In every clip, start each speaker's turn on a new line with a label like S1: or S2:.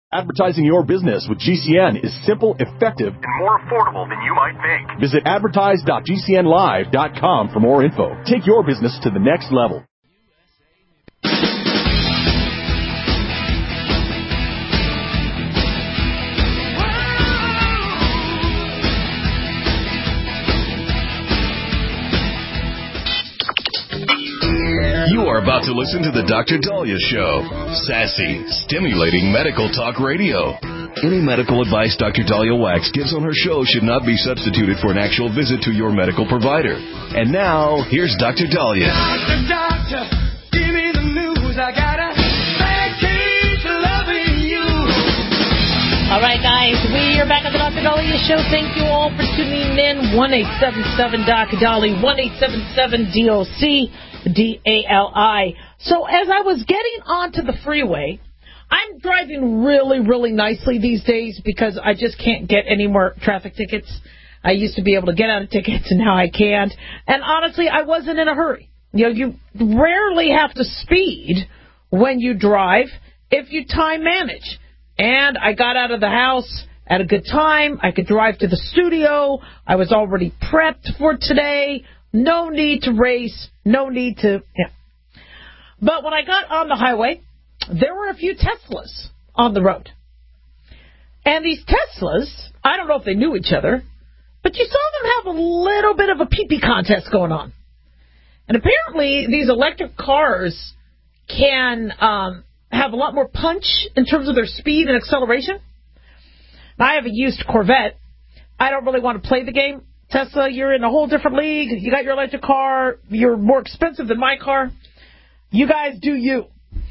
S1: Advertising your business with GCN is simple, effective,
S2: and more affordable than you might think.
S1: Visit advertise.gcnlive.com for more info. Take your business to the next level.
S3: You are about to listen to the Dr. Dahlia Show. Sassy, stimulating medical talk radio. Any medical advice Dr. Dahlia Wax gives on her show should not be substituted for an actual visit to your medical provider. And now, here's Dr. Dahlia.
S4: Doctor, give me the news. I got a bad case of loving you.
S5: All right, guys, we are back at the Dr. Dahlia Show. Thank you all for tuning in. 1-877-Dr. Dali, 1-877-DOC. DALI. So as I was getting onto the freeway, I'm driving really, really nicely these days because I just can't get any more traffic tickets. I used to be able to get out of tickets, and now I can't. And honestly, I wasn't in a hurry. You rarely have to speed when you drive if you time manage. And I got out of the house at a good time. I could drive to the studio. I was already prepped for today. No need to race. No need to... Yeah. But when I got on the highway, there were a few Teslas on the road. And these Teslas, I don't know if they knew each other, but you saw them have a little bit of a pee-pee contest going on. And apparently these electric cars can have a lot more punch in terms of their speed and acceleration. Now, I have a used Corvette. I don't really want to play the game. Tesla, you're in a whole different league. You got your electric car. You're more expensive than my car. You guys do you.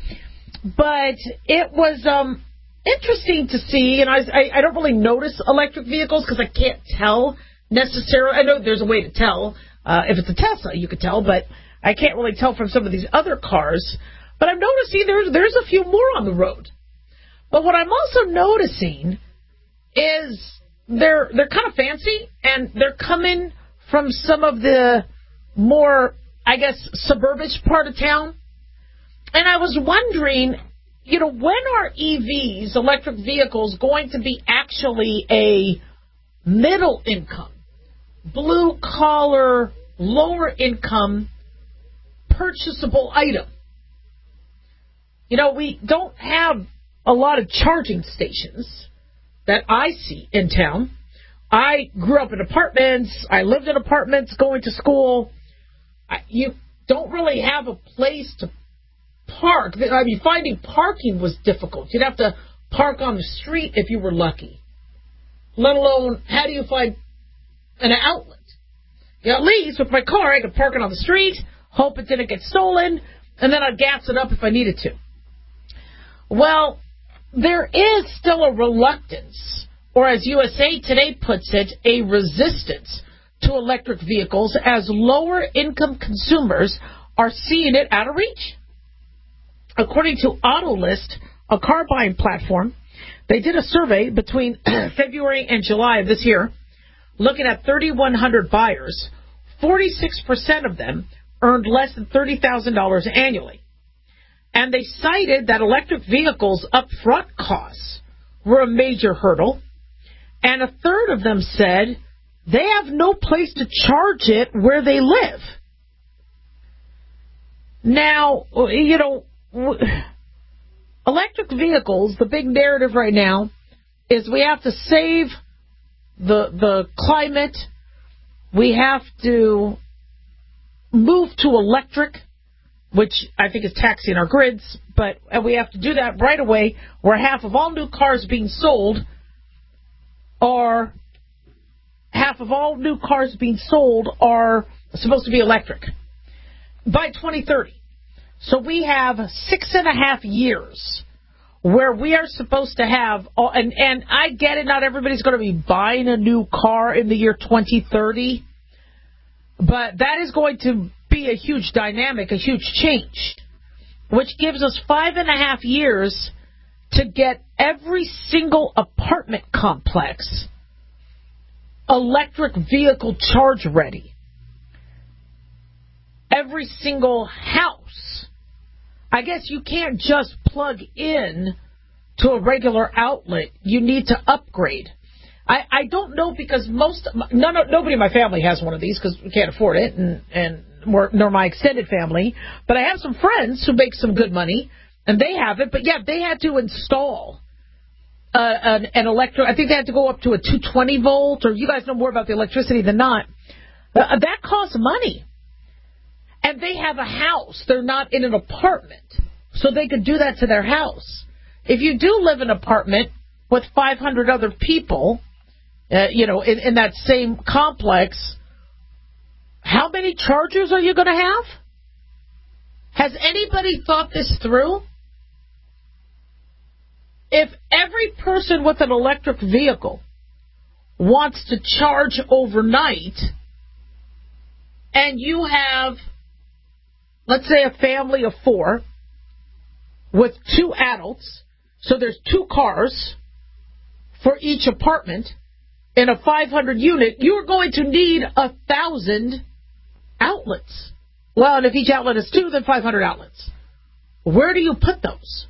S5: But it was interesting to see, and I don't really notice electric vehicles because I can't tell necessarily. I know there's a way to tell. If it's a Tesla, you could tell, but I can't really tell from some of these other cars. But I'm noticing there's a few more on the road. But what I'm also noticing is they're kind of fancy, and they're coming from some of the more, I guess, suburbish part of town. And I was wondering, when are EVs, electric vehicles, going to be actually a middle income, blue collar, lower income, purchasable item? We don't have a lot of charging stations that I see in town. I grew up in apartments. I lived in apartments going to school. You don't really have a place to park. I mean, finding parking was difficult. You'd have to park on the street if you were lucky. Let alone, how do you find an outlet? At least with my car, I could park it on the street, hope it didn't get stolen, and then I'd gas it up if I needed to. Well, there is still a reluctance, or as USA Today puts it, a resistance to electric vehicles as lower-income consumers are seeing it out of reach. According to Autolist, a car-buying platform, they did a survey between February and July of this year, looking at 3,100 buyers. 46% of them earned less than $30,000 annually. And they cited that electric vehicles' upfront costs were a major hurdle. And a third of them said they have no place to charge it where they live. Now, electric vehicles, the big narrative right now is we have to save the climate. We have to move to electric, which I think is taxing our grids, and we have to do that right away, where half of all new cars being sold are supposed to be electric by 2030. So we have 6.5 years where we are supposed to have, and I get it, not everybody's going to be buying a new car in the year 2030, but that is going to be a huge dynamic, a huge change, which gives us 5.5 years to get every single apartment complex electric vehicle charge ready. Every single house. I guess you can't just plug in to a regular outlet, you need to upgrade. I don't know because nobody in my family has one of these because we can't afford it, nor my extended family. But I have some friends who make some good money, and they have it. But yeah, they had to install an electric. I think they had to go up to a 220 volt, or you guys know more about the electricity than not. That costs money. And they have a house. They're not in an apartment. So they could do that to their house. If you do live in an apartment with 500 other people, in that same complex, how many chargers are you going to have? Has anybody thought this through? If every person with an electric vehicle wants to charge overnight, and you have, let's say, a family of 4 with 2 adults, so there's 2 cars for each apartment in a 500 unit, you're going to need 1,000 outlets. Well, and if each outlet is 2, then 500 outlets. Where do you put those?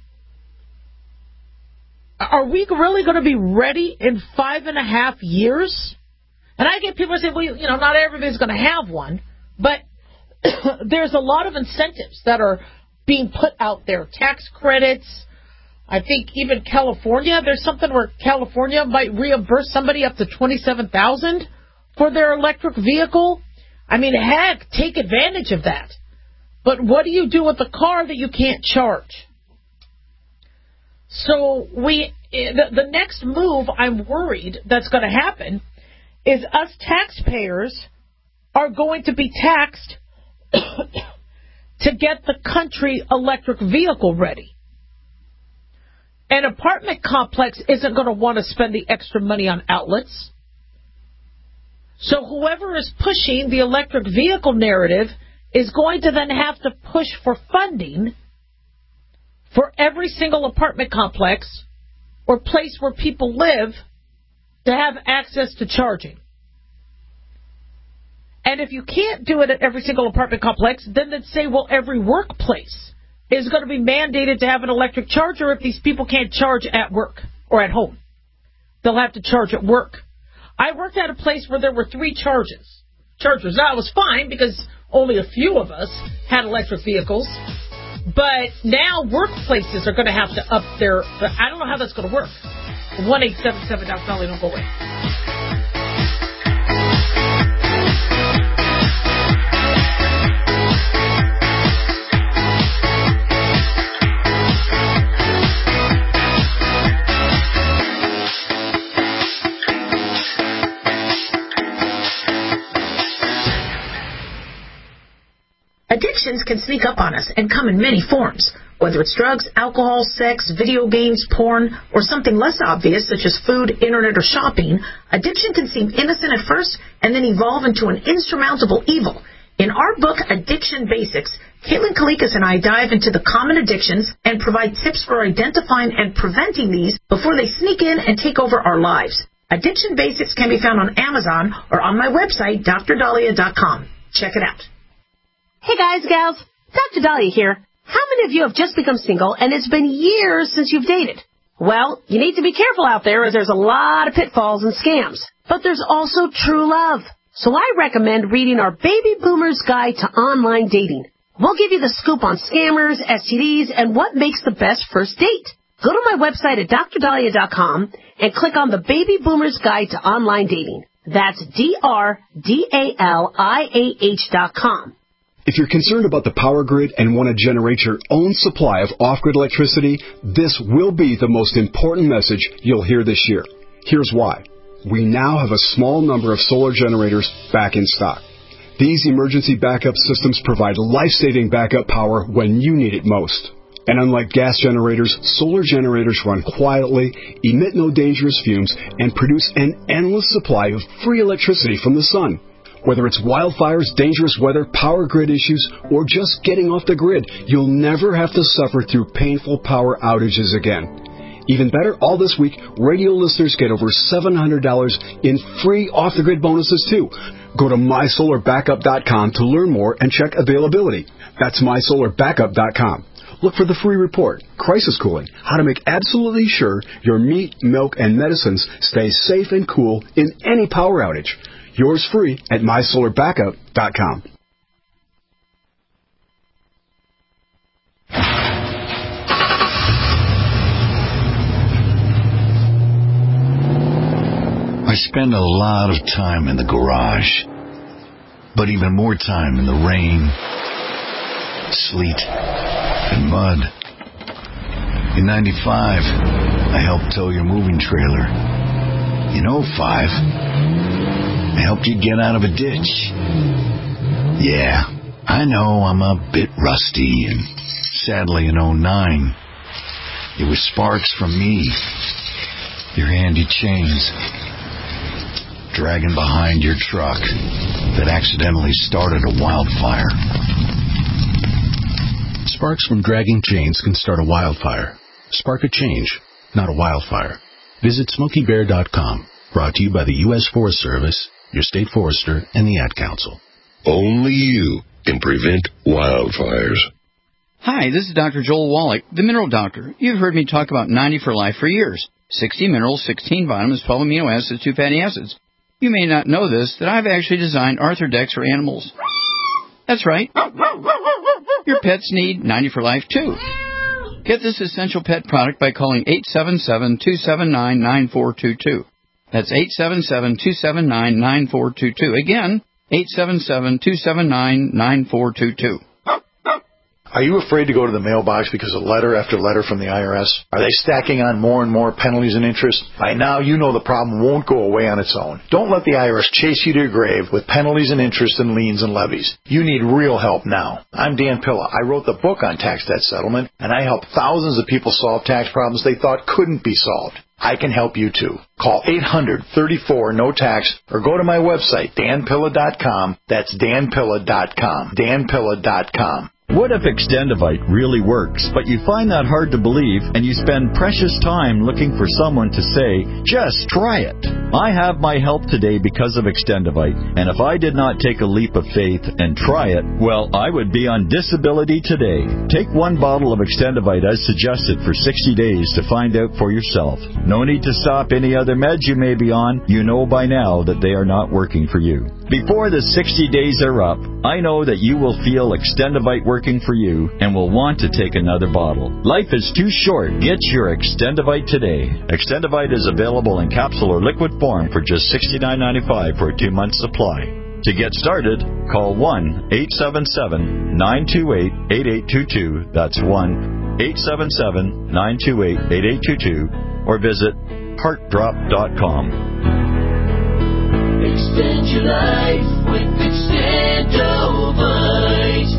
S5: Are we really going to be ready in 5.5 years? And I get people saying, well, not everybody's going to have one, but there's a lot of incentives that are being put out there. Tax credits. I think even California, there's something where California might reimburse somebody up to $27,000 for their electric vehicle. I mean, heck, take advantage of that. But what do you do with a car that you can't charge? So the next move, I'm worried that's going to happen, is us taxpayers are going to be taxed to get the country electric vehicle ready. An apartment complex isn't going to want to spend the extra money on outlets. So whoever is pushing the electric vehicle narrative is going to then have to push for funding for every single apartment complex or place where people live to have access to charging. And if you can't do it at every single apartment complex, then they'd say, well, every workplace is going to be mandated to have an electric charger if these people can't charge at work or at home. They'll have to charge at work. I worked at a place where there were 3 chargers. Now, it was fine because only a few of us had electric vehicles. But now workplaces are going to have to up their... I don't know how that's going to work. 1-877 Dr. Dolly, don't go away.
S6: Addictions can sneak up on us and come in many forms. Whether it's drugs, alcohol, sex, video games, porn, or something less obvious such as food, internet, or shopping, addiction can seem innocent at first and then evolve into an insurmountable evil. In our book, Addiction Basics, Caitlin Kalikas and I dive into the common addictions and provide tips for identifying and preventing these before they sneak in and take over our lives. Addiction Basics can be found on Amazon or on my website, DrDahlia.com. Check it out.
S7: Hey guys, gals, Dr. Dahlia here. How many of you have just become single and it's been years since you've dated? Well, you need to be careful out there as there's a lot of pitfalls and scams. But there's also true love. So I recommend reading our Baby Boomer's Guide to Online Dating. We'll give you the scoop on scammers, STDs, and what makes the best first date. Go to my website at DrDahlia.com and click on the Baby Boomer's Guide to Online Dating. That's DrDahlia.com.
S8: If you're concerned about the power grid and want to generate your own supply of off-grid electricity, this will be the most important message you'll hear this year. Here's why. We now have a small number of solar generators back in stock. These emergency backup systems provide life-saving backup power when you need it most. And unlike gas generators, solar generators run quietly, emit no dangerous fumes, and produce an endless supply of free electricity from the sun. Whether it's wildfires, dangerous weather, power grid issues, or just getting off the grid, you'll never have to suffer through painful power outages again. Even better, all this week, radio listeners get over $700 in free off-the-grid bonuses, too. Go to mysolarbackup.com to learn more and check availability. That's mysolarbackup.com. look for the free report, Crisis Cooling, how to make absolutely sure your meat, milk, and medicines stay safe and cool in any power outage. Yours free at mysolarbackup.com.
S3: I spend a lot of time in the garage, but even more time in the rain, sleet, and mud. In 95, I helped tow your moving trailer. In 05, I helped you get out of a ditch. Yeah, I know I'm a bit rusty, and sadly in 09, it was sparks from me, your handy chains, dragging behind your truck that accidentally started a wildfire.
S9: Sparks from dragging chains can start a wildfire. Spark a change, not a wildfire. Visit SmokeyBear.com. Brought to you by the U.S. Forest Service, your state forester, and the Ad Council.
S10: Only you can prevent wildfires.
S11: Hi, this is Dr. Joel Wallach, the Mineral Doctor. You've heard me talk about 90 for Life for years. 60 minerals, 16 vitamins, 12 amino acids, 2 fatty acids. You may not know this, that I've actually designed Arthrodex for animals. That's right. Your pets need 90 for Life, too. Get this essential pet product by calling 877-279-9422. That's 877-279-9422. Again, 877-279-9422.
S12: Are you afraid to go to the mailbox because of letter after letter from the IRS? Are they stacking on more and more penalties and interest? By now, you know the problem won't go away on its own. Don't let the IRS chase you to your grave with penalties and interest and liens and levies. You need real help now. I'm Dan Pilla. I wrote the book on tax debt settlement, and I helped thousands of people solve tax problems they thought couldn't be solved. I can help you too. Call 800-34-NO-TAX or go to my website, danpilla.com. That's danpilla.com. danpilla.com.
S13: What if Extendivite really works, but you find that hard to believe and you spend precious time looking for someone to say, just try it? I have my help today because of Extendivite, and if I did not take a leap of faith and try it, well, I would be on disability today. Take one bottle of Extendivite as suggested for 60 days to find out for yourself. No need to stop any other meds you may be on. You know by now that they are not working for you. Before the 60 days are up, I know that you will feel Extendivite working for you and will want to take another bottle. Life is too short. Get your Extendivite today. Extendivite is available in capsule or liquid form for just $69.95 for a 2-month supply. To get started, call 1-877-928-8822. That's 1-877-928-8822. Or visit heartdrop.com.
S4: Extend your life with Extendovite.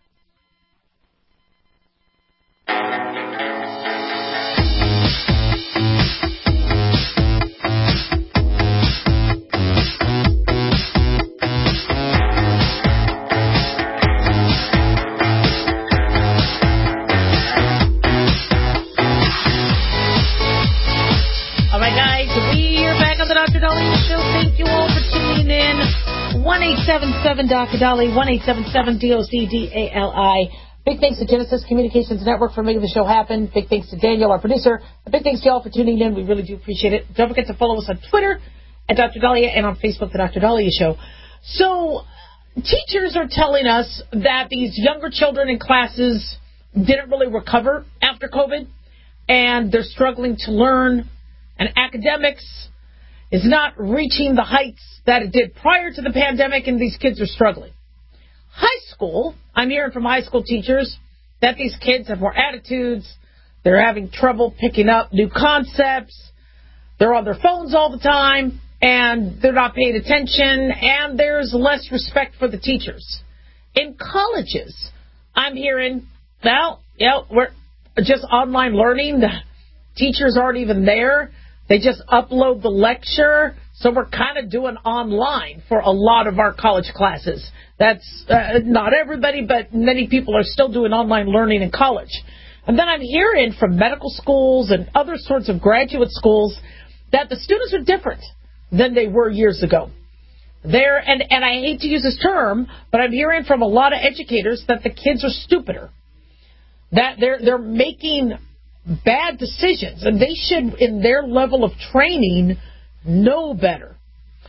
S5: All right, guys, we are back on the Dr. Dolly Show. Thank you all for tuning in. 1-877-Dr. Dolly, 1-877-DOC-DALI. Big thanks to Genesis Communications Network for making the show happen. Big thanks to Daniel, our producer. Big thanks to y'all for tuning in. We really do appreciate it. Don't forget to follow us on Twitter at Dr. Dahlia and on Facebook, The Dr. Dahlia Show. So, teachers are telling us that these younger children in classes didn't really recover after COVID, and they're struggling to learn, and academics is not reaching the heights that it did prior to the pandemic, and these kids are struggling. High school, I'm hearing from high school teachers that these kids have more attitudes, they're having trouble picking up new concepts, they're on their phones all the time, and they're not paying attention, and there's less respect for the teachers. In colleges, I'm hearing, well, we're just online learning, the teachers aren't even there, they just upload the lecture, so we're kind of doing online for a lot of our college classes. That's not everybody, but many people are still doing online learning in college. And then I'm hearing from medical schools and other sorts of graduate schools that the students are different than they were years ago. And I hate to use this term, but I'm hearing from a lot of educators that the kids are stupider. that they're making bad decisions, and they should, in their level of training, know better.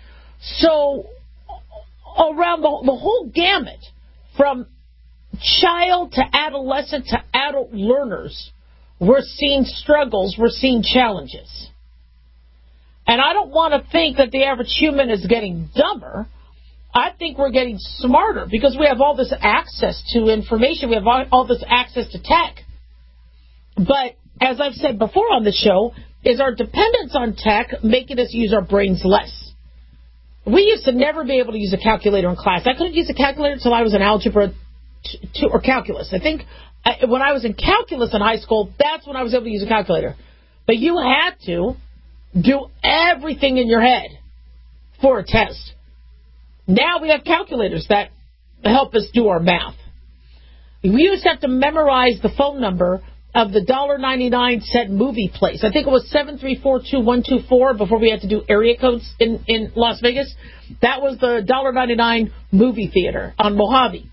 S5: So around the whole gamut, from child to adolescent to adult learners, we're seeing struggles, we're seeing challenges. And I don't want to think that the average human is getting dumber. I think we're getting smarter because we have all this access to information. We have all this access to tech. But as I've said before on the show, is our dependence on tech making us use our brains less? We used to never be able to use a calculator in class. I couldn't use a calculator until I was in algebra 2 or calculus. I think when I was in calculus in high school, that's when I was able to use a calculator. But you had to do everything in your head for a test. Now we have calculators that help us do our math. We used to have to memorize the phone number of the $1.99 cent movie place. I think it was 7342124 before we had to do area codes in Las Vegas. That was the $1.99 movie theater on Mojave.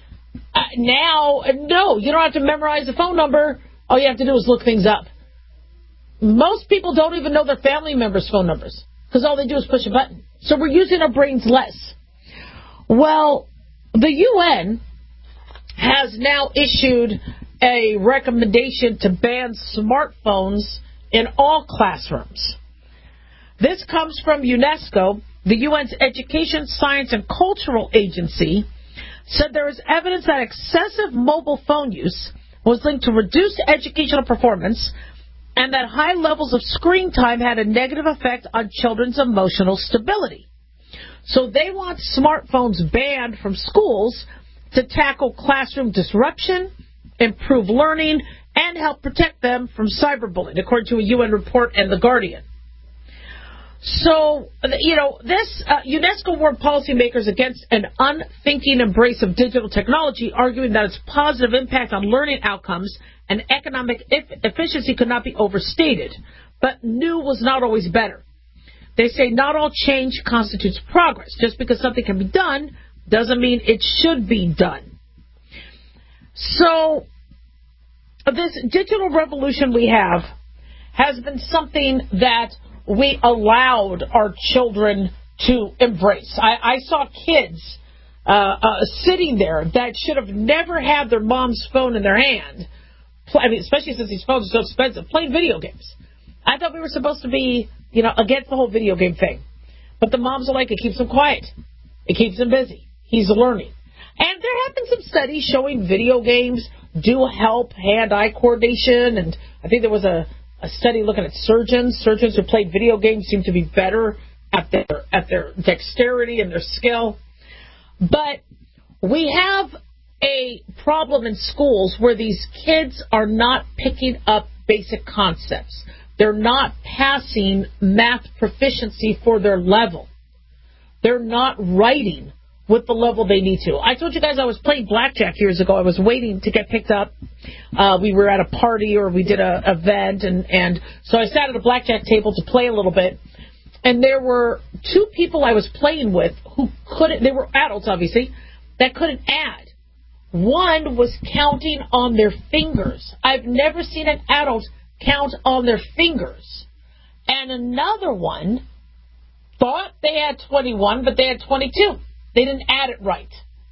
S5: Now, no, you don't have to memorize the phone number. All you have to do is look things up. Most people don't even know their family members' phone numbers because all they do is push a button. So we're using our brains less. Well, the UN has now issued a recommendation to ban smartphones in all classrooms. This comes from UNESCO. The UN's Education, Science, and Cultural Agency said there is evidence that excessive mobile phone use was linked to reduced educational performance and that high levels of screen time had a negative effect on children's emotional stability. So they want smartphones banned from schools to tackle classroom disruption, improve learning, and help protect them from cyberbullying, according to a UN report and The Guardian. So, this UNESCO warned policymakers against an unthinking embrace of digital technology, arguing that its positive impact on learning outcomes and economic efficiency could not be overstated. But new was not always better. They say not all change constitutes progress. Just because something can be done doesn't mean it should be done. So, this digital revolution we have has been something that we allowed our children to embrace. I saw kids sitting there that should have never had their mom's phone in their hand, especially since these phones are so expensive, playing video games. I thought we were supposed to be, against the whole video game thing. But the moms are like, it keeps them quiet. It keeps them busy. He's learning. And there have been some studies showing video games do help hand-eye coordination, and I think there was a study looking at surgeons. Surgeons who played video games seem to be better at their dexterity and their skill. But we have a problem in schools where these kids are not picking up basic concepts. They're not passing math proficiency for their level. They're not writing with the level they need to. I told you guys I was playing blackjack years ago. I was waiting to get picked up. We were at a party or we did an event, and so I sat at a blackjack table to play a little bit. And there were two people I was playing with who couldn't, they were adults obviously, that couldn't add. One was counting on their fingers. I've never seen an adult count on their fingers. And another one thought they had 21, but they had 22. They didn't add it right.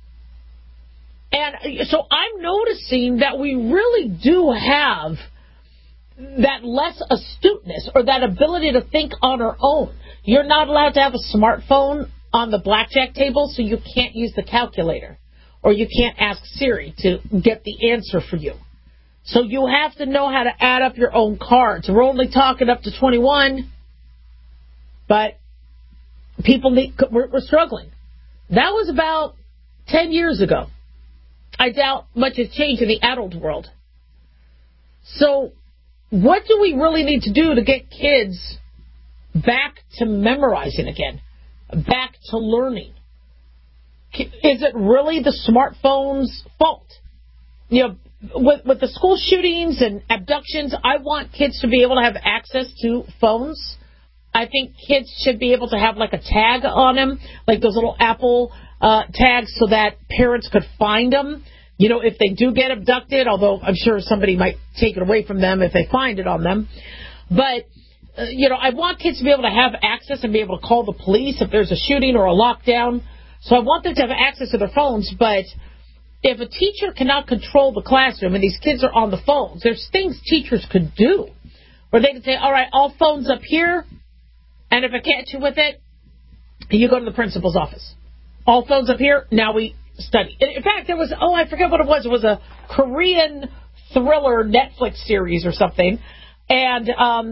S5: And so I'm noticing that we really do have that less astuteness or that ability to think on our own. You're not allowed to have a smartphone on the blackjack table, so you can't use the calculator. Or you can't ask Siri to get the answer for you. So you have to know how to add up your own cards. We're only talking up to 21, but we're struggling. That was about 10 years ago. I doubt much has changed in the adult world. So what do we really need to do to get kids back to memorizing again, back to learning? Is it really the smartphone's fault? With the school shootings and abductions, I want kids to be able to have access to phones. I think kids should be able to have like a tag on them, like those little Apple tags, so that parents could find them. if they do get abducted, although I'm sure somebody might take it away from them if they find it on them. But, I want kids to be able to have access and be able to call the police if there's a shooting or a lockdown. So I want them to have access to their phones, but if a teacher cannot control the classroom and these kids are on the phones, there's things teachers could do where they could say, all right, all phones up here, and if I catch you with it, you go to the principal's office. All phones up here, now we study. In fact, there was, I forget what it was. It was a Korean thriller Netflix series or something, and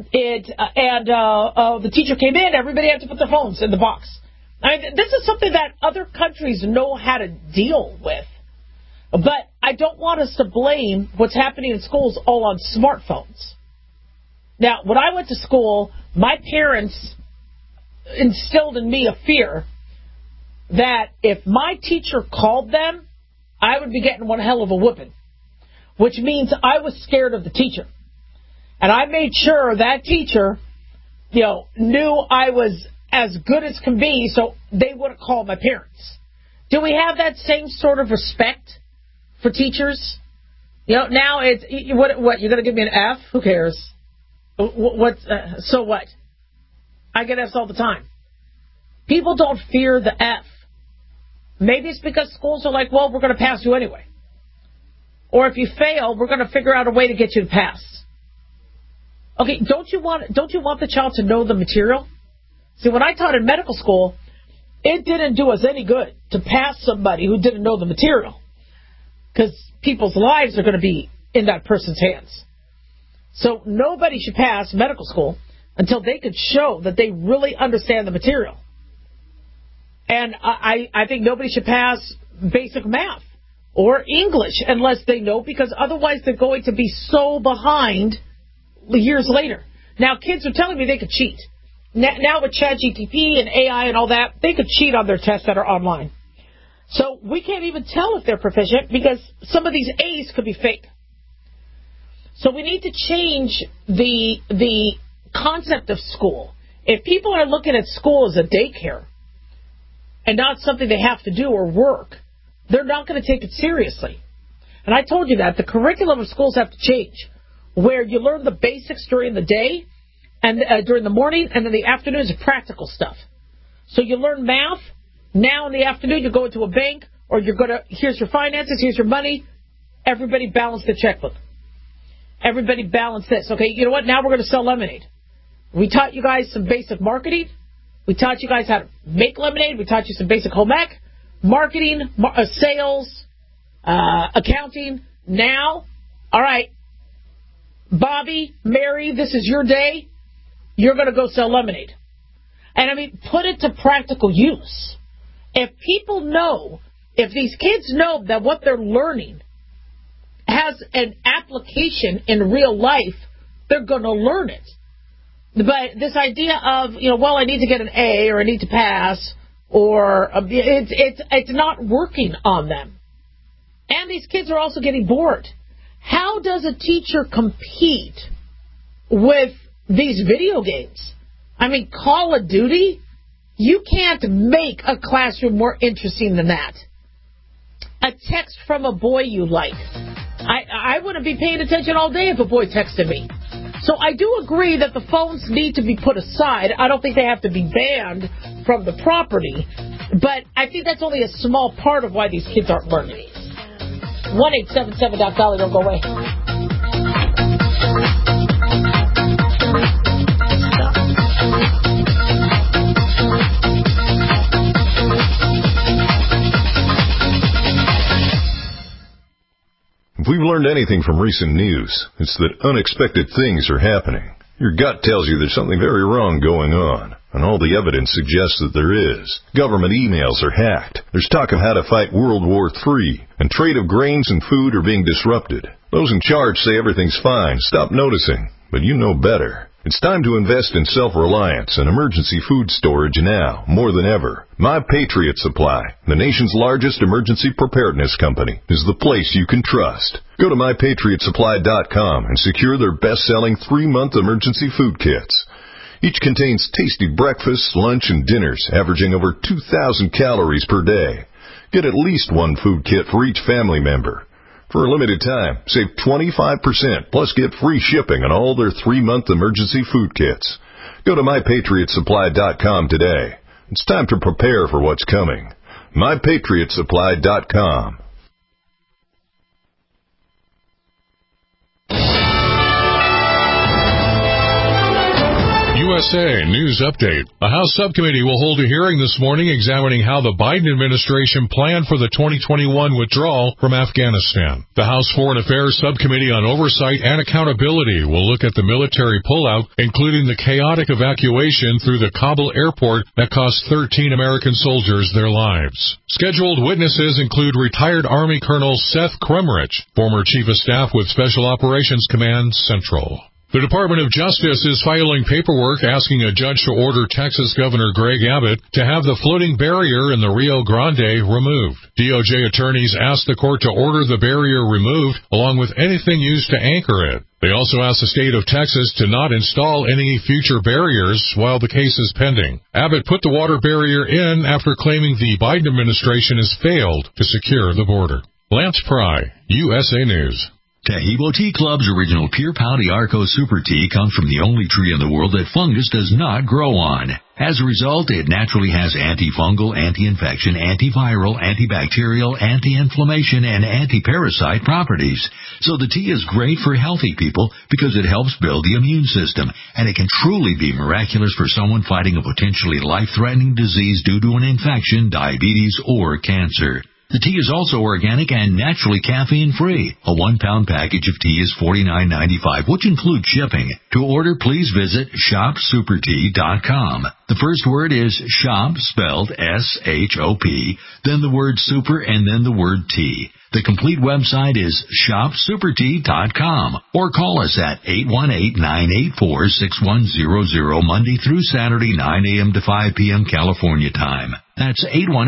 S5: the teacher came in, everybody had to put their phones in the box. I mean, this is something that other countries know how to deal with. But I don't want us to blame what's happening in schools all on smartphones. Now, when I went to school, my parents instilled in me a fear that if my teacher called them, I would be getting one hell of a whooping, which means I was scared of the teacher. And I made sure that teacher, knew I was as good as can be, so they wouldn't call my parents. Do we have that same sort of respect for teachers? Now it's, what, you're going to give me an F? Who cares? So what? I get Fs all the time. People don't fear the F. Maybe it's because schools are like, well, we're going to pass you anyway. Or if you fail, we're going to figure out a way to get you to pass. Okay, don't you want the child to know the material? See, when I taught in medical school, it didn't do us any good to pass somebody who didn't know the material, because people's lives are going to be in that person's hands. So nobody should pass medical school until they could show that they really understand the material. And I think nobody should pass basic math or English unless they know, because otherwise they're going to be so behind years later. Now, kids are telling me they could cheat. Now with ChatGPT and AI and all that, they could cheat on their tests that are online. So we can't even tell if they're proficient because some of these A's could be fake. So we need to change the concept of school. If people are looking at school as a daycare and not something they have to do or work, they're not going to take it seriously. And I told you that. The curriculum of schools have to change, where you learn the basics during the day and during the morning, and then the afternoon is practical stuff. So you learn math. Now in the afternoon, you go into a bank, or you're going to, here's your finances, here's your money. Everybody balance their checkbook. Everybody balance this. Okay, you know what? Now we're going to sell lemonade. We taught you guys some basic marketing. We taught you guys how to make lemonade. We taught you some basic home ec, marketing, sales, accounting. Now, all right, Bobby, Mary, this is your day. You're going to go sell lemonade. And I mean, put it to practical use. If people know, if these kids know that what they're learning has an application in real life, they're going to learn it. But this idea of, well, I need to get an A or I need to pass, or it's not working on them. And these kids are also getting bored. How does a teacher compete with these video games? I mean, Call of Duty? You can't make a classroom more interesting than that. A text from a boy you like. I wouldn't be paying attention all day if a boy texted me. So I do agree that the phones need to be put aside. I don't think they have to be banned from the property. But I think that's only a small part of why these kids aren't learning. 1-877-DOC-DOLLY, don't go away.
S14: If we've learned anything from recent news, it's that unexpected things are happening. Your gut tells you there's something very wrong going on, and all the evidence suggests that there is. Government emails are hacked. There's talk of how to fight World War III, and trade of grains and food are being disrupted. Those in charge say everything's fine. Stop noticing, but you know better. It's time to invest in self-reliance and emergency food storage now, more than ever. My Patriot Supply, the nation's largest emergency preparedness company, is the place you can trust. Go to MyPatriotSupply.com and secure their best-selling 3-month emergency food kits. Each contains tasty breakfasts, lunch, and dinners, averaging over 2,000 calories per day. Get at least one food kit for each family member. For a limited time, save 25%, plus get free shipping on all their 3-month emergency food kits. Go to MyPatriotSupply.com today. It's time to prepare for what's coming. MyPatriotSupply.com.
S15: USA News Update. A House subcommittee will hold a hearing this morning examining how the Biden administration planned for the 2021 withdrawal from Afghanistan. The House Foreign Affairs Subcommittee on Oversight and Accountability will look at the military pullout, including the chaotic evacuation through the Kabul airport that cost 13 American soldiers their lives. Scheduled witnesses include retired Army Colonel Seth Kremrich, former Chief of Staff with Special Operations Command Central. The Department of Justice is filing paperwork asking a judge to order Texas Governor Greg Abbott to have the floating barrier in the Rio Grande removed. DOJ attorneys asked the court to order the barrier removed, along with anything used to anchor it. They also asked the state of Texas to not install any future barriers while the case is pending. Abbott put the water barrier in after claiming the Biden administration has failed to secure the border. Lance Pry, USA News.
S16: Taheebo Tea Club's original Pure Pouty Arco Super Tea comes from the only tree in the world that fungus does not grow on. As a result, it naturally has antifungal, anti-infection, antiviral, antibacterial, anti-inflammation, and anti-parasite properties. So the tea is great for healthy people because it helps build the immune system, and it can truly be miraculous for someone fighting a potentially life-threatening disease due to an infection, diabetes, or cancer. The tea is also organic and naturally caffeine-free. A 1-pound package of tea is $49.95, which includes shipping. To order, please visit shopsupertea.com. The first word is shop, spelled S-H-O-P, then the word super, and then the word tea. The complete website is shopsupertea.com, or call us at 818-984-6100 Monday through Saturday, 9 a.m. to 5 p.m. California time. That's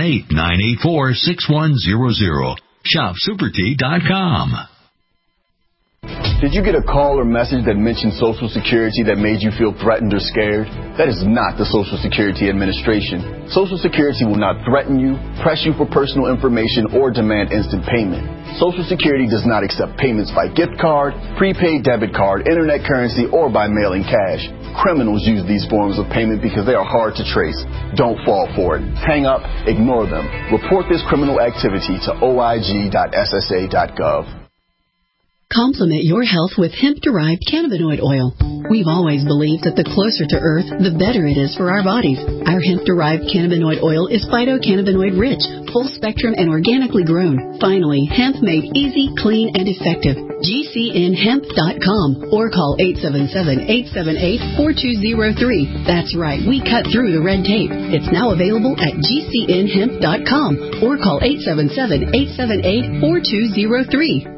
S16: 818-984-6100. shopsupertea.com.
S17: Did you get a call or message that mentioned Social Security that made you feel threatened or scared? That is not the Social Security Administration. Social Security will not threaten you, press you for personal information, or demand instant payment. Social Security does not accept payments by gift card, prepaid debit card, internet currency, or by mailing cash. Criminals use these forms of payment because they are hard to trace. Don't fall for it. Hang up, ignore them. Report this criminal activity to oig.ssa.gov.
S18: Complement your health with hemp-derived cannabinoid oil. We've always believed that the closer to Earth, the better it is for our bodies. Our hemp-derived cannabinoid oil is phytocannabinoid-rich, full-spectrum, and organically grown. Finally, hemp made easy, clean, and effective. GCNhemp.com or call 877-878-4203. That's right, we cut through the red tape. It's now available at GCNhemp.com or call 877-878-4203.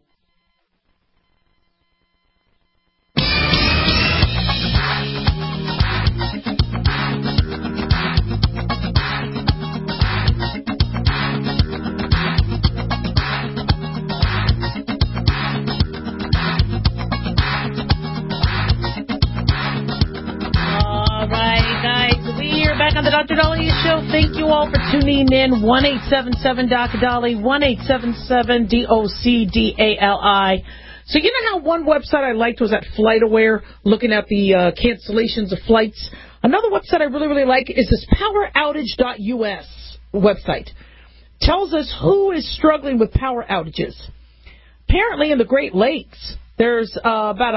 S5: Thank you all for tuning in. 1-877 Dolly, 1-877 DOCDALI. So you know how one website I liked was at FlightAware, looking at the cancellations of flights. Another website I really like is this poweroutage.us website. Tells us who is struggling with power outages. Apparently in the Great Lakes, there's about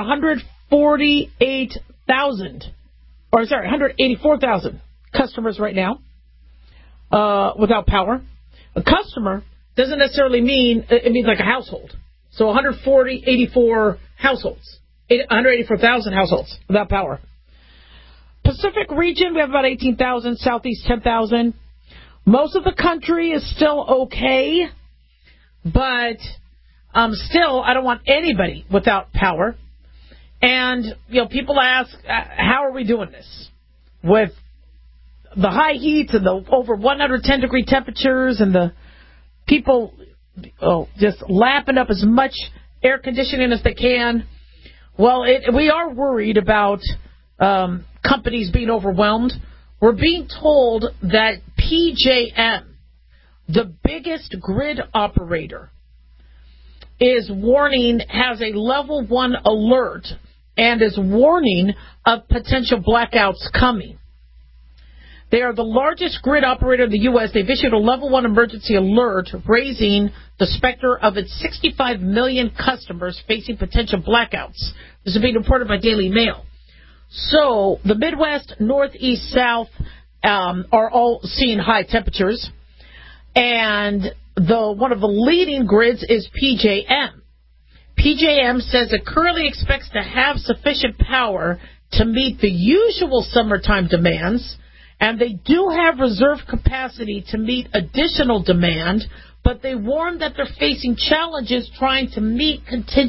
S5: 184,000 customers right now without power. A customer doesn't necessarily mean, it means like a household. So 184 households, 184,000 households without power. Pacific region, we have about 18,000, Southeast 10,000. Most of the country is still okay, but still, I don't want anybody without power. And, people ask, how are we doing this? With the high heat and the over 110-degree temperatures and the people just lapping up as much air conditioning as they can. Well, we are worried about companies being overwhelmed. We're being told that PJM, the biggest grid operator has a level 1 alert and is warning of potential blackouts coming. They are the largest grid operator in the U.S. They've issued a level 1 emergency alert, raising the specter of its 65 million customers facing potential blackouts. This is being reported by Daily Mail. So the Midwest, Northeast, South are all seeing high temperatures. And one of the leading grids is PJM. PJM says it currently expects to have sufficient power to meet the usual summertime demands, and they do have reserve capacity to meet additional demand, but they warn that they're facing challenges trying to meet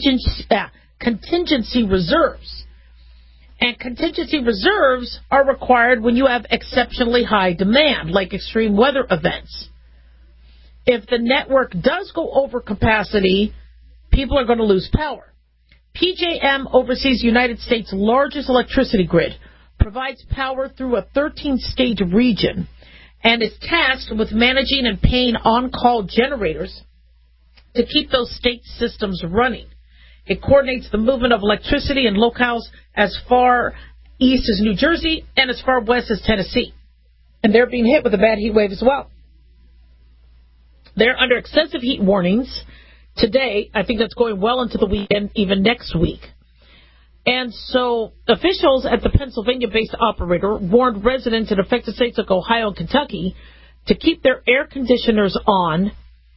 S5: contingency reserves. And contingency reserves are required when you have exceptionally high demand, like extreme weather events. If the network does go over capacity, people are going to lose power. PJM oversees the United States' largest electricity grid, provides power through a 13-state region, and is tasked with managing and paying on-call generators to keep those state systems running. It coordinates the movement of electricity in locales as far east as New Jersey and as far west as Tennessee. And they're being hit with a bad heat wave as well. They're under extensive heat warnings today. I think that's going well into the weekend, even next week. And so officials at the Pennsylvania-based operator warned residents in affected states like Ohio and Kentucky to keep their air conditioners on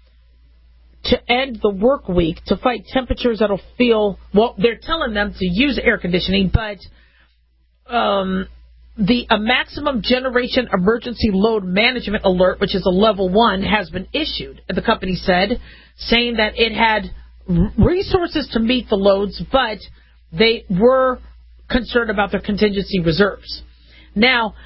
S5: to end the work week to fight temperatures that'll feel, well, they're telling them to use air conditioning, but a maximum generation emergency load management alert, which is a level 1, has been issued, the company said, saying that it had resources to meet the loads, but they were concerned about their contingency reserves. Now,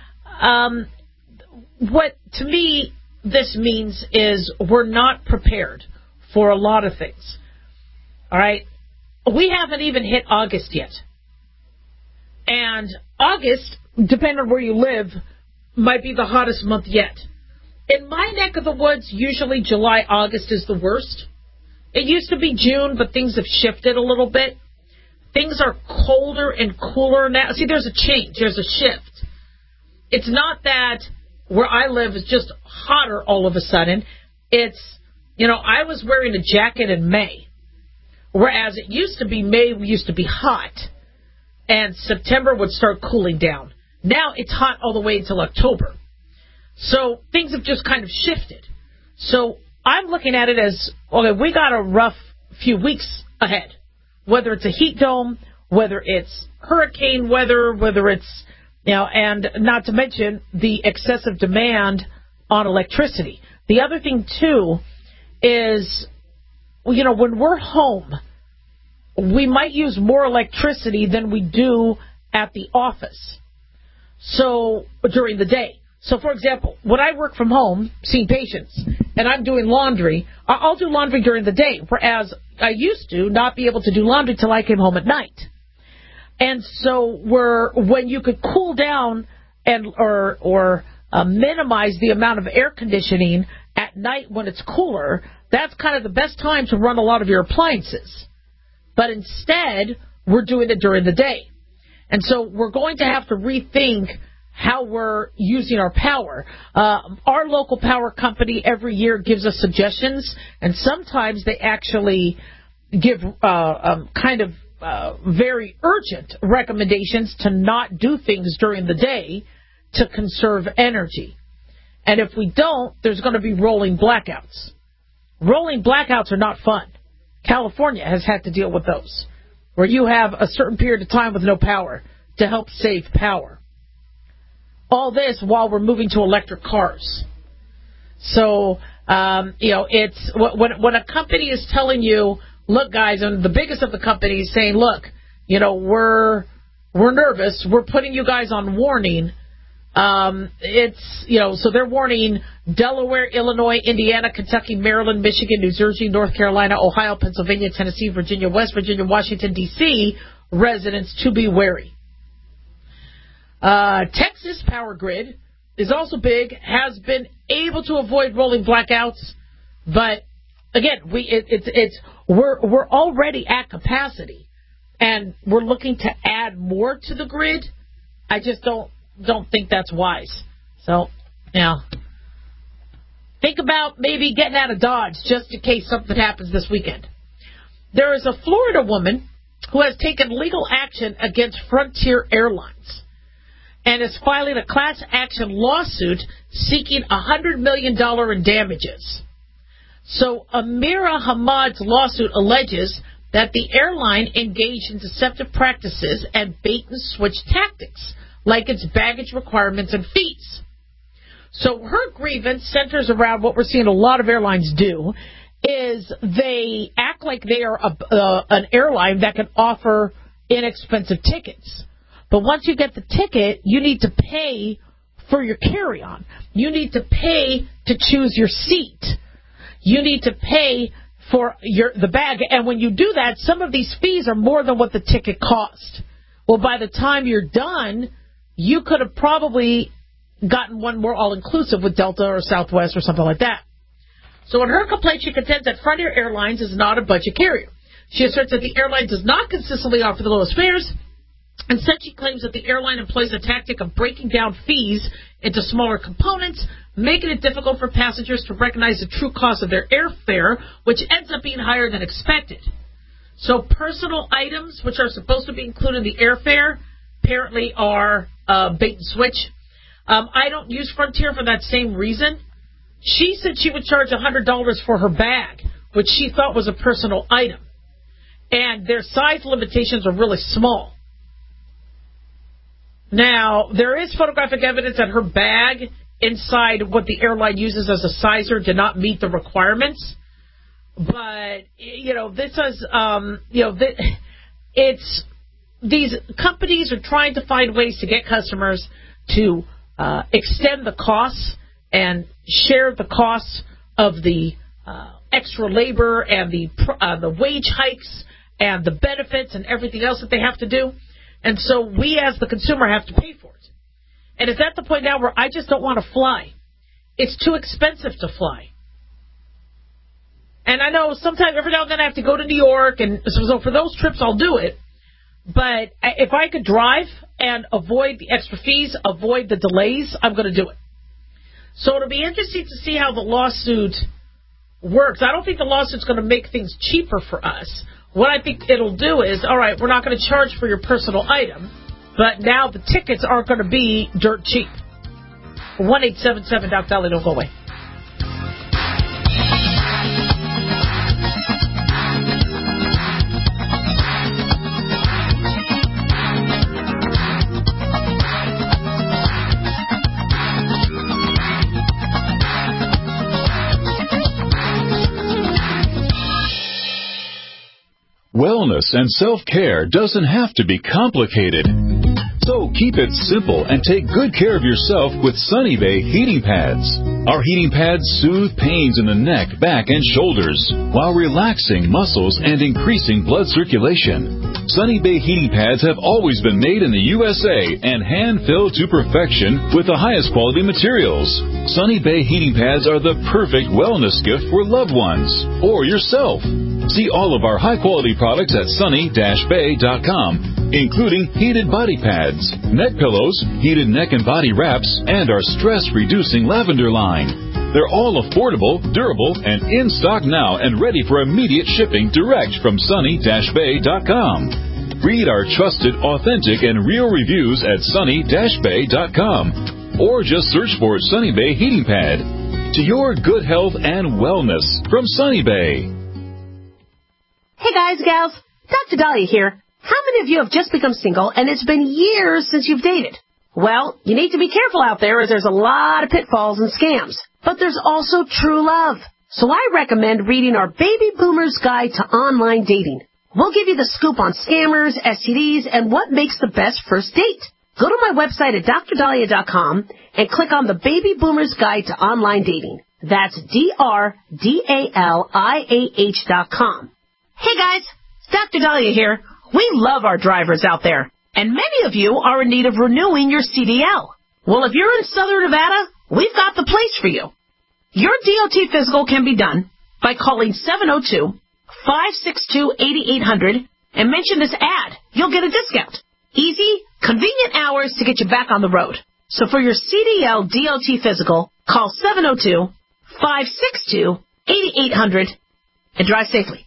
S5: what to me this means is we're not prepared for a lot of things. All right? We haven't even hit August yet. And August, depending on where you live, might be the hottest month yet. In my neck of the woods, usually July, August is the worst. It used to be June, but things have shifted a little bit. Things are colder and cooler now. See, there's a change. There's a shift. It's not that where I live is just hotter all of a sudden. It's, I was wearing a jacket in May, whereas it used to be May used to be hot, and September would start cooling down. Now it's hot all the way until October. So things have just kind of shifted. So I'm looking at it as, okay, we got a rough few weeks ahead. Whether it's a heat dome, whether it's hurricane weather, whether it's, and not to mention the excessive demand on electricity. The other thing, too, is, when we're home, we might use more electricity than we do at the office. So, during the day. So, for example, when I work from home, seeing patients, and I'm doing laundry, I'll do laundry during the day, whereas I used to not be able to do laundry till I came home at night. And so when you could cool down or minimize the amount of air conditioning at night when it's cooler, that's kind of the best time to run a lot of your appliances. But instead, we're doing it during the day. And so we're going to have to rethink how we're using our power. Our local power company every year gives us suggestions, and sometimes they actually give very urgent recommendations to not do things during the day to conserve energy. And if we don't, there's going to be rolling blackouts. Rolling blackouts are not fun. California has had to deal with those, where you have a certain period of time with no power to help save power. All this while we're moving to electric cars. So, it's when a company is telling you, look, guys, and the biggest of the companies saying, look, we're nervous. We're putting you guys on warning. So they're warning Delaware, Illinois, Indiana, Kentucky, Maryland, Michigan, New Jersey, North Carolina, Ohio, Pennsylvania, Tennessee, Virginia, West Virginia, Washington, D.C. residents to be wary. Texas Power Grid is also big, has been able to avoid rolling blackouts, but again, it's we're already at capacity, and we're looking to add more to the grid. I just don't think that's wise. So, think about maybe getting out of Dodge just in case something happens this weekend. There is a Florida woman who has taken legal action against Frontier Airlines and is filing a class action lawsuit seeking $100 million in damages. So Amira Hamad's lawsuit alleges that the airline engaged in deceptive practices and bait-and-switch tactics, like its baggage requirements and fees. So her grievance centers around what we're seeing a lot of airlines do, is they act like they are an airline that can offer inexpensive tickets. But once you get the ticket, you need to pay for your carry-on. You need to pay to choose your seat. You need to pay for the bag. And when you do that, some of these fees are more than what the ticket cost. Well, by the time you're done, you could have probably gotten one more all-inclusive with Delta or Southwest or something like that. So in her complaint, she contends that Frontier Airlines is not a budget carrier. She asserts that the airline does not consistently offer the lowest fares. Instead, she claims that the airline employs a tactic of breaking down fees into smaller components, making it difficult for passengers to recognize the true cost of their airfare, which ends up being higher than expected. So personal items, which are supposed to be included in the airfare, apparently are bait and switch. I don't use Frontier for that same reason. She said she would charge $100 for her bag, which she thought was a personal item. And their size limitations are really small. Now, there is photographic evidence that her bag inside what the airline uses as a sizer did not meet the requirements. But, this is, it's, these companies are trying to find ways to get customers to extend the costs and share the costs of the extra labor and the wage hikes and the benefits and everything else that they have to do. And so we as the consumer have to pay for it. And it's at the point now where I just don't want to fly. It's too expensive to fly. And I know sometimes every now and then I have to go to New York, and so for those trips I'll do it. But if I could drive and avoid the extra fees, avoid the delays, I'm going to do it. So it'll be interesting to see how the lawsuit works. I don't think the lawsuit's going to make things cheaper for us. What I think it'll do is, all right, we're not going to charge for your personal item, but now the tickets aren't going to be dirt cheap. 1-877-Doc-Dolly, don't go away.
S19: Wellness and self-care doesn't have to be complicated. So keep it simple and take good care of yourself with Sunny Bay heating pads. Our heating pads soothe pains in the neck, back, and shoulders while relaxing muscles and increasing blood circulation. Sunny Bay heating pads have always been made in the USA and hand-filled to perfection with the highest quality materials. Sunny Bay heating pads are the perfect wellness gift for loved ones or yourself. See all of our high-quality products at sunny-bay.com, including heated body pads, neck pillows, heated neck and body wraps, and our stress-reducing lavender line. They're all affordable, durable, and in stock now and ready for immediate shipping direct from sunny-bay.com. Read our trusted, authentic, and real reviews at sunny-bay.com, or just search for Sunny Bay Heating Pad. To your good health and wellness from Sunny Bay.
S7: Hey guys, gals, Dr. Dahlia here. How many of you have just become single and it's been years since you've dated? Well, you need to be careful out there as there's a lot of pitfalls and scams. But there's also true love. So I recommend reading our Baby Boomer's Guide to Online Dating. We'll give you the scoop on scammers, STDs, and what makes the best first date. Go to my website at drdahlia.com and click on the Baby Boomer's Guide to Online Dating. That's DRDALIAH.com. Hey guys, it's Dr. Dahlia here. We love our drivers out there, and many of you are in need of renewing your CDL. Well, if you're in Southern Nevada, we've got the place for you. Your DOT physical can be done by calling
S6: 562-8800 and mention this ad. You'll get a discount. Easy, convenient hours to get you back on the road. So for your CDL DLT physical, call 702-562-8800 and drive safely.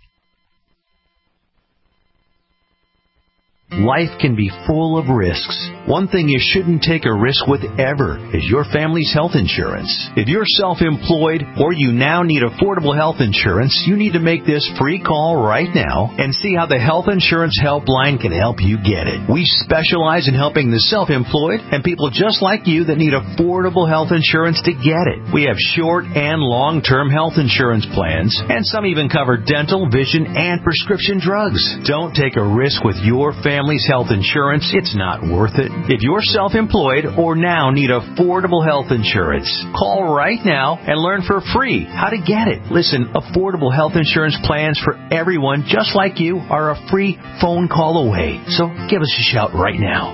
S20: Life can be full of risks. One thing you shouldn't take a risk with ever is your family's health insurance. If you're self-employed or you now need affordable health insurance, you need to make this free call right now and see how the Health Insurance Helpline can help you get it. We specialize in helping the self-employed and people just like you that need affordable health insurance to get it. We have short and long-term health insurance plans, and some even cover dental, vision, and prescription drugs. Don't take a risk with your family's health insurance. It's not worth it. If you're self-employed or now need affordable health insurance, call right now and learn for free how to get it. Listen, affordable health insurance plans for everyone just like you are a free phone call away. So give us a shout right now.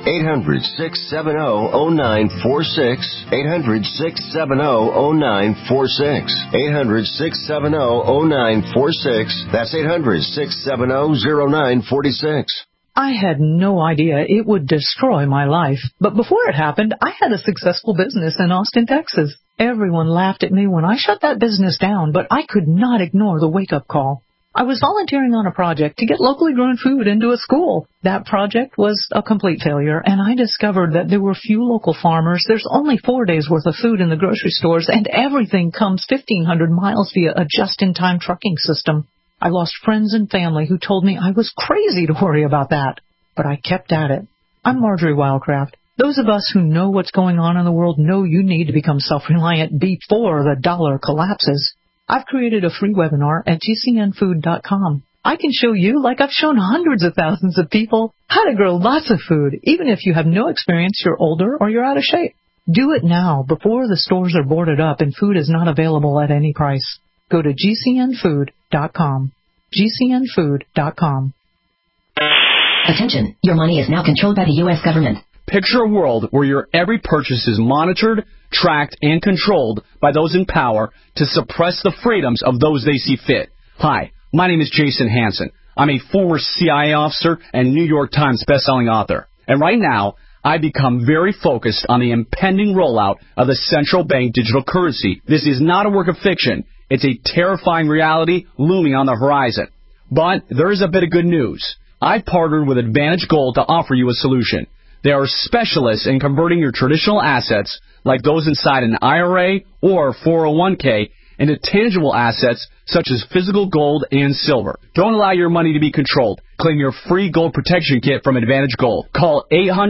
S21: 800-670-0946. 800-670-0946. 800-670-0946. That's 800-670-0946.
S22: I had no idea it would destroy my life. But before it happened, I had a successful business in Austin, Texas. Everyone laughed at me when I shut that business down, but I could not ignore the wake-up call. I was volunteering on a project to get locally grown food into a school. That project was a complete failure, and I discovered that there were few local farmers. There's only 4 days' worth of food in the grocery stores, and everything comes 1,500 miles via a just-in-time trucking system. I lost friends and family who told me I was crazy to worry about that. But I kept at it. I'm Marjorie Wildcraft. Those of us who know what's going on in the world know you need to become self-reliant before the dollar collapses. I've created a free webinar at gcnfood.com. I can show you, like I've shown hundreds of thousands of people, how to grow lots of food, even if you have no experience, you're older, or you're out of shape. Do it now before the stores are boarded up and food is not available at any price. Go to gcnfood.com. gcnfood.com.
S23: Attention, your money is now controlled by the U.S. government.
S24: Picture a world where your every purchase is monitored, tracked, and controlled by those in power to suppress the freedoms of those they see fit. Hi, my name is Jason Hansen. I'm a former CIA officer and New York Times bestselling author. And right now, I become very focused on the impending rollout of the central bank digital currency. This is not a work of fiction. It's a terrifying reality looming on the horizon. But there is a bit of good news. I've partnered with Advantage Gold to offer you a solution. They are specialists in converting your traditional assets, like those inside an IRA or 401k, into tangible assets such as physical gold and silver. Don't allow your money to be controlled. Claim your free gold protection kit from Advantage Gold. Call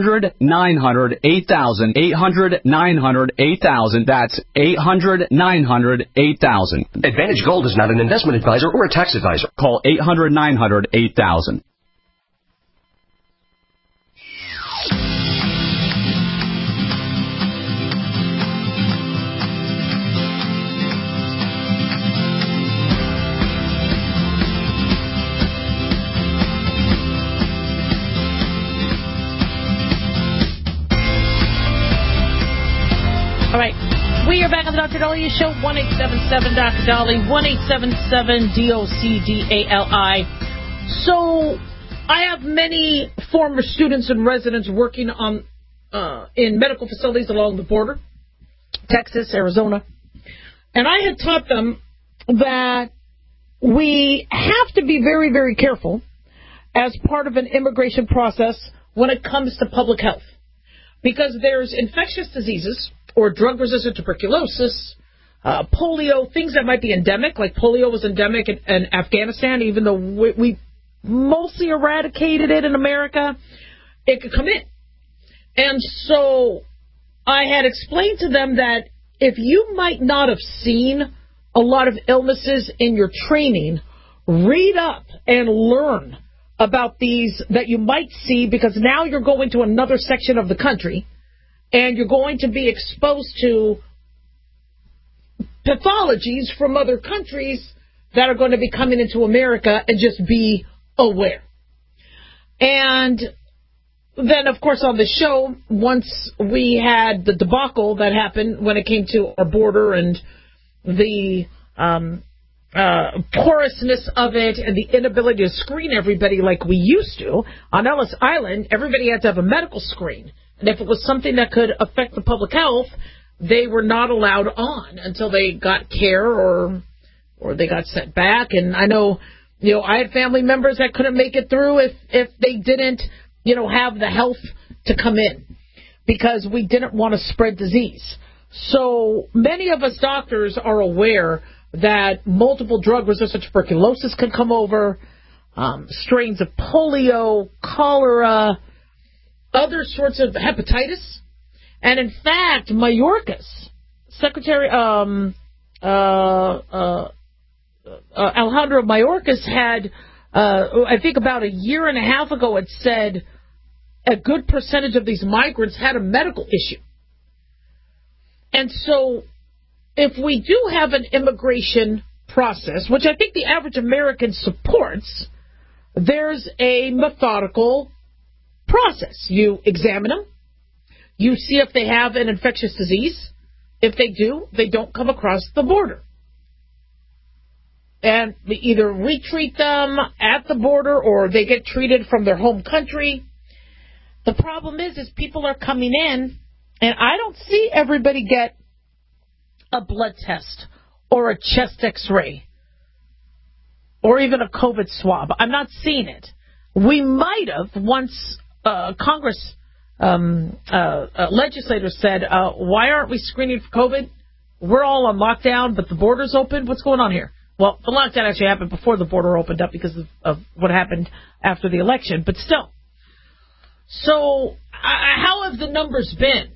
S24: 800-900-8000. 800-900-8000. That's 800-900-8000.
S25: Advantage Gold is not an investment advisor or a tax advisor.
S24: Call 800-900-8000.
S5: All right. We are back on the Dr. Dahlia Show, 1-877 Dr. Dolly, 1-877-DOCDALI. So I have many former students and residents working on in medical facilities along the border, Texas, Arizona. And I had taught them that we have to be very, very careful as part of an immigration process when it comes to public health. Because there's infectious diseases or drug-resistant tuberculosis, polio, things that might be endemic, like polio was endemic in Afghanistan, even though we mostly eradicated it in America, it could come in. And so I had explained to them that if you might not have seen a lot of illnesses in your training, read up and learn about these that you might see, because now you're going to another section of the country and you're going to be exposed to pathologies from other countries that are going to be coming into America, and just be aware. And then, of course, on the show, once we had the debacle that happened when it came to our border and the porousness of it and the inability to screen everybody like we used to. On Ellis Island, everybody had to have a medical screen. And if it was something that could affect the public health, they were not allowed on until they got care or they got sent back. And I know, I had family members that couldn't make it through if they didn't, have the health to come in because we didn't want to spread disease. So many of us doctors are aware that multiple drug-resistant tuberculosis can come over, strains of polio, cholera, other sorts of hepatitis. And in fact, Mayorkas, Secretary Alejandro Mayorkas had, I think about a year and a half ago, had said a good percentage of these migrants had a medical issue. And so if we do have an immigration process, which I think the average American supports, there's a methodical process. You examine them. You see if they have an infectious disease. If they do, they don't come across the border. And we either retreat them at the border or they get treated from their home country. The problem is people are coming in, and I don't see everybody get a blood test or a chest x-ray or even a COVID swab. I'm not seeing it. We might have once Congress legislators said, why aren't we screening for COVID? We're all on lockdown, but the border's open. What's going on here? Well, the lockdown actually happened before the border opened up because of what happened after the election, but still. So how have the numbers been?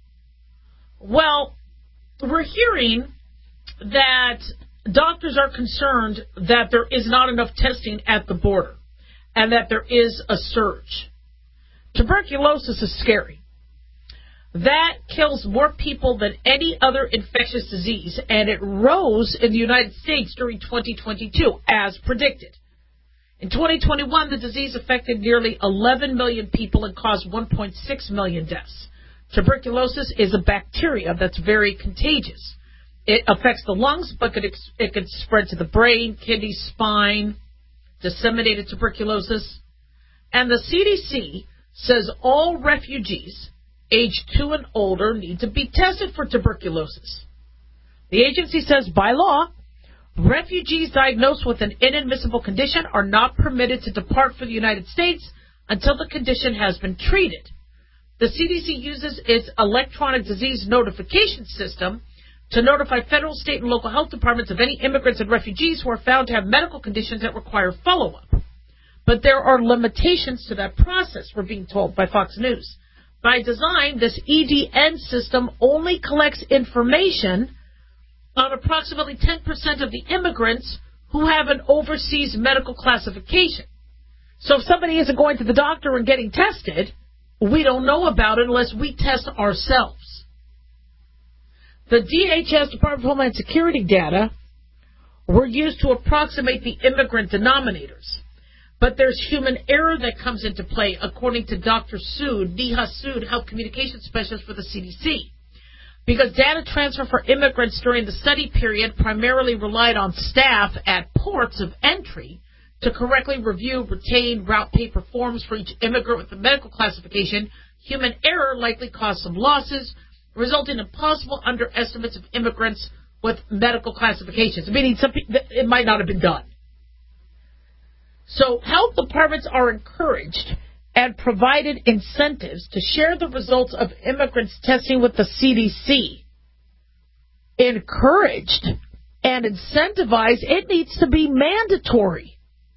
S5: Well, we're hearing that doctors are concerned that there is not enough testing at the border and that there is a surge. Tuberculosis is scary. That kills more people than any other infectious disease, and it rose in the United States during 2022, as predicted. In 2021, the disease affected nearly 11 million people and caused 1.6 million deaths. Tuberculosis is a bacteria that's very contagious. It affects the lungs, but it could spread to the brain, kidneys, spine, disseminated tuberculosis. And the CDC says all refugees age 2 and older need to be tested for tuberculosis. The agency says by law, refugees diagnosed with an inadmissible condition are not permitted to depart for the United States until the condition has been treated. The CDC uses its electronic disease notification system to notify federal, state, and local health departments of any immigrants and refugees who are found to have medical conditions that require follow-up. But there are limitations to that process, we're being told by Fox News. By design, this EDN system only collects information on approximately 10% of the immigrants who have an overseas medical classification. So if somebody isn't going to the doctor and getting tested, we don't know about it unless we test ourselves. The DHS, Department of Homeland Security data, were used to approximate the immigrant denominators. But there's human error that comes into play, according to Dr. Sood, Neha Sood, Health Communications Specialist for the CDC. Because data transfer for immigrants during the study period primarily relied on staff at ports of entry to correctly review, retain, route paper forms for each immigrant with a medical classification, human error likely caused some losses, resulting in possible underestimates of immigrants with medical classifications, meaning it might not have been done. So health departments are encouraged and provided incentives to share the results of immigrants testing with the CDC. Encouraged and incentivized, it needs to be mandatory.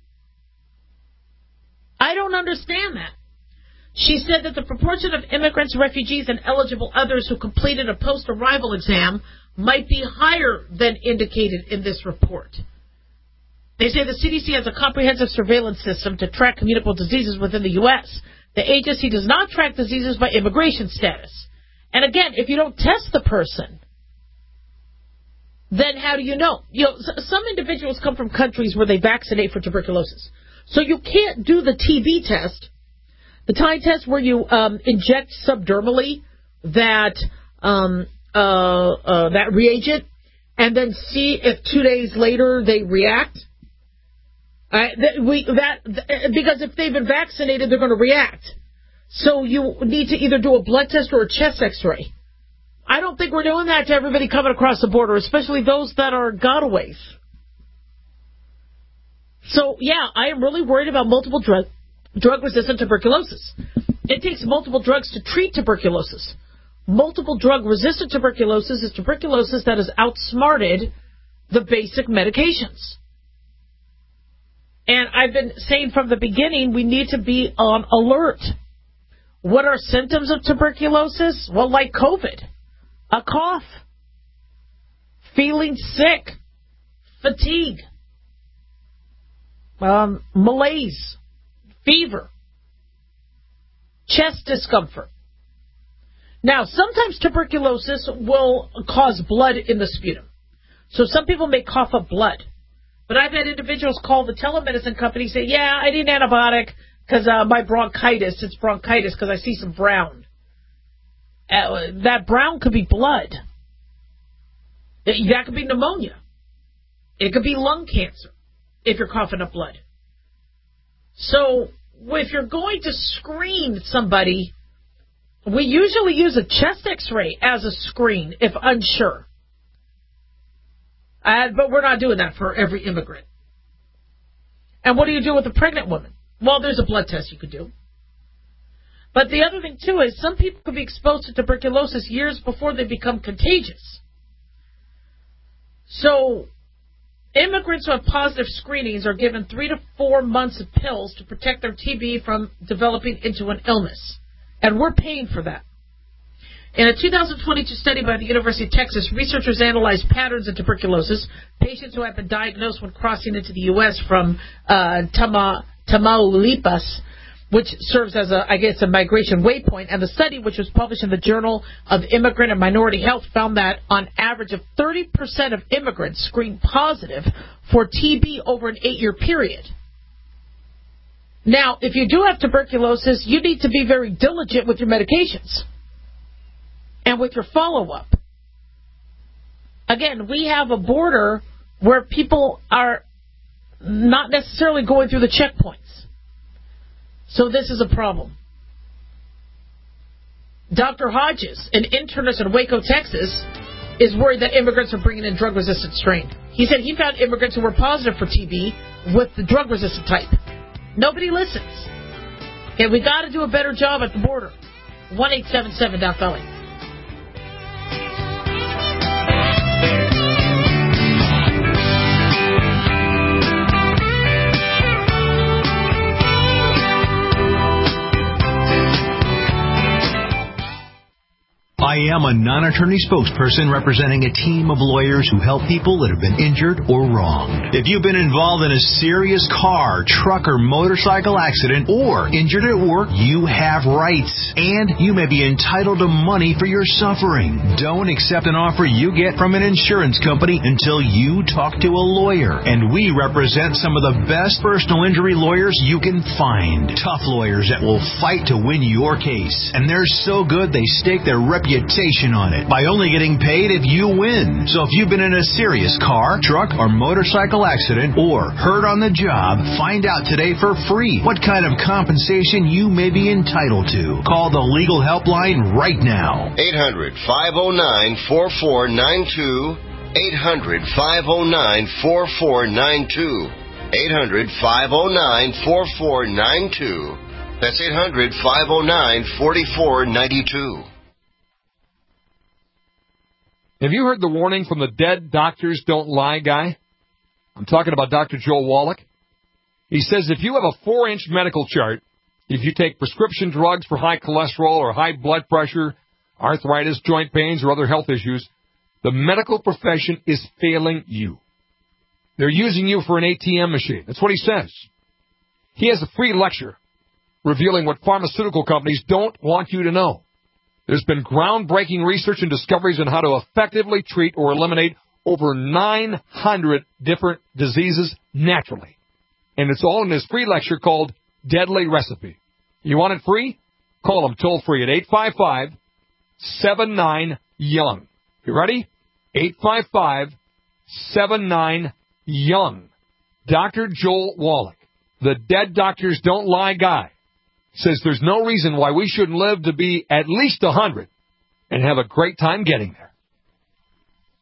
S5: I don't understand that. She said that the proportion of immigrants, refugees, and eligible others who completed a post-arrival exam might be higher than indicated in this report. They say the CDC has a comprehensive surveillance system to track communicable diseases within the U.S. The agency does not track diseases by immigration status. And again, if you don't test the person, then how do you know? Some individuals come from countries where they vaccinate for tuberculosis. So you can't do the TB test, the time test where you inject subdermally that reagent, and then see if 2 days later they react? Because if they've been vaccinated, they're going to react. So you need to either do a blood test or a chest X-ray. I don't think we're doing that to everybody coming across the border, especially those that are gotaways. So, yeah, I am really worried about multiple drug-resistant tuberculosis. It takes multiple drugs to treat tuberculosis. Multiple drug-resistant tuberculosis is tuberculosis that has outsmarted the basic medications. And I've been saying from the beginning, we need to be on alert. What are symptoms of tuberculosis? Well, like COVID, a cough, feeling sick, fatigue, malaise, fever, chest discomfort. Now, sometimes tuberculosis will cause blood in the sputum. So some people may cough up blood. But I've had individuals call the telemedicine company and say, yeah, I need an antibiotic because my bronchitis, it's bronchitis because I see some brown. That brown could be blood. That could be pneumonia. It could be lung cancer if you're coughing up blood. So if you're going to screen somebody, we usually use a chest X-ray as a screen if unsure. But we're not doing that for every immigrant. And what do you do with a pregnant woman? Well, there's a blood test you could do. But the other thing, too, is some people could be exposed to tuberculosis years before they become contagious. So immigrants who have positive screenings are given 3 to 4 months of pills to protect their TB from developing into an illness. And we're paying for that. In a 2022 study by the University of Texas, researchers analyzed patterns of tuberculosis, patients who have been diagnosed when crossing into the U.S. from Tamaulipas, which serves as a migration waypoint. And the study, which was published in the Journal of Immigrant and Minority Health, found that on average of 30% of immigrants screened positive for TB over an 8-year period. Now, if you do have tuberculosis, you need to be very diligent with your medications and with your follow-up. Again, we have a border where people are not necessarily going through the checkpoints. So this is a problem. Dr. Hodges, an internist in Waco, Texas, is worried that immigrants are bringing in drug-resistant strain. He said he found immigrants who were positive for TB with the drug-resistant type. Nobody listens. Okay, we got to do a better job at the border. 1-877-DOC-BELLY.
S20: I am a non-attorney spokesperson representing a team of lawyers who help people that have been injured or wronged. If you've been involved in a serious car, truck, or motorcycle accident or injured at work, you have rights, and you may be entitled to money for your suffering. Don't accept an offer you get from an insurance company until you talk to a lawyer, and we represent some of the best personal injury lawyers you can find. Tough lawyers that will fight to win your case, and they're so good they stake their reputation on it by only getting paid if you win. So if you've been in a serious car, truck, or motorcycle accident or hurt on the job, find out today for free what kind of compensation you may be entitled to. Call the legal helpline right now.
S21: 800-509-4492. 800-509-4492. 800-509-4492. That's 800-509-4492.
S1: Have you heard the warning from the dead doctors don't lie guy? I'm talking about Dr. Joel Wallach. He says if you have a 4-inch medical chart, if you take prescription drugs for high cholesterol or high blood pressure, arthritis, joint pains, or other health issues, the medical profession is failing you. They're using you for an ATM machine. That's what he says. He has a free lecture revealing what pharmaceutical companies don't want you to know. There's been groundbreaking research and discoveries on how to effectively treat or eliminate over 900 different diseases naturally. And it's all in this free lecture called Deadly Recipe. You want it free? Call them toll-free at 855-79-YOUNG. You ready? Young. Dr. Joel Wallach, the Dead Doctors Don't Lie guy, says there's no reason why we shouldn't live to be at least 100 and have a great time getting there.